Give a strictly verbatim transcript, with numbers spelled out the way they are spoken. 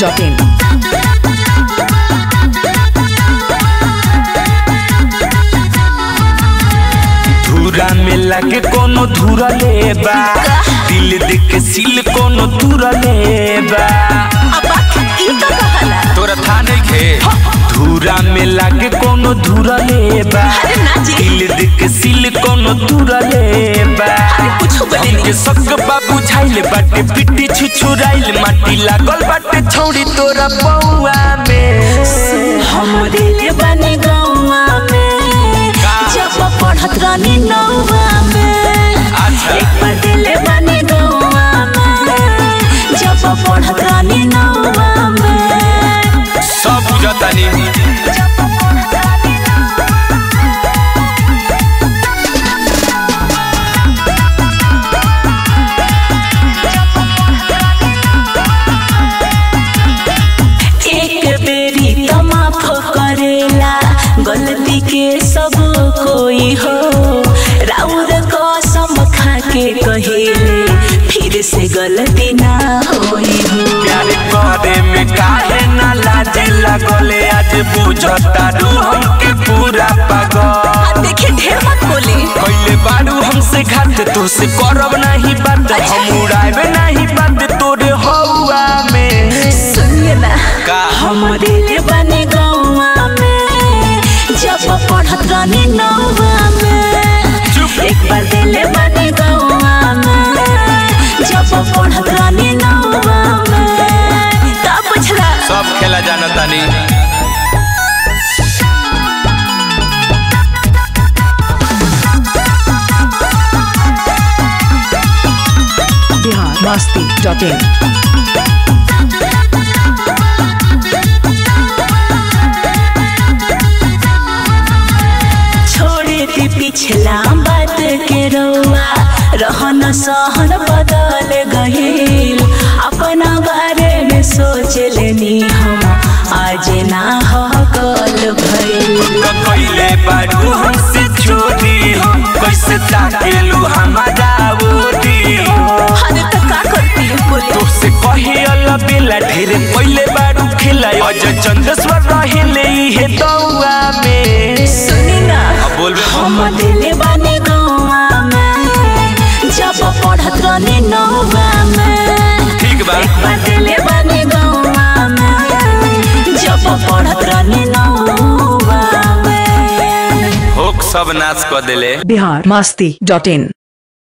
Dot in. धूरा में लगे कोनो धूरा लेबा, दिल देख के सिल कोनो धूरा लेबा। तोरा था नहीं खे धूरा में लगे कोनो धूरा लेबा, दिल देख के सिल कोनो धूरा लेबा। हमके सक बाबू झाइल बाटे पिट्टी छुछुराइल माटी लागल बाटे छौड़ी तोरा पौआ में। हम दिल बने गौवा में जब पढ़त रानी नौवा में। एक बार दिल बने गौवा में जब पढ़त रानी नौवा में। सब बुझतानी गलती के सब कोई हो राउर कसम खा के कहेले फिर से गलती ना होई हो। प्यार करे में काहे ना लाज लगले आज बुझता रू हमके पूरा पागल। देखे ढेर मत बोली पहले बारू हमसे घाट तो से करब नहीं बात हम उड़ावे नहीं बात तोरे हवा में। सुनिए ना का हम दिल बने गौवा में जब पढ़त रानी नौवा में। एक बार दिल बने गौवा में जब पढ़त रानी नौवा में। का बुझला सब खेला जानता नहीं। Bihar Masti dot in. पिछला बात के रौआ रहन सहन बदल गईल। अपना बारे में सोच लेनी हम आज ना हो कल भइल। पहले बारू हमसे छोड़ी हम कैसे ताकेलू हमारा ओटी हो। अरे तो का करती बोले तो से कहे अल्लाह बेला ढेरे पहले बारू खेला अजय चंदेश्वर रहेले हे दौआ में। सुनी ना बोल हम दिल बने गौवा में जब पढ़त रानी नौवा में। ठीक बा एक बार दिल बने गौवा में जब पढ़त रानी नौवा में। होक सब नाच कर देले। बिहार मस्ती डॉट इन।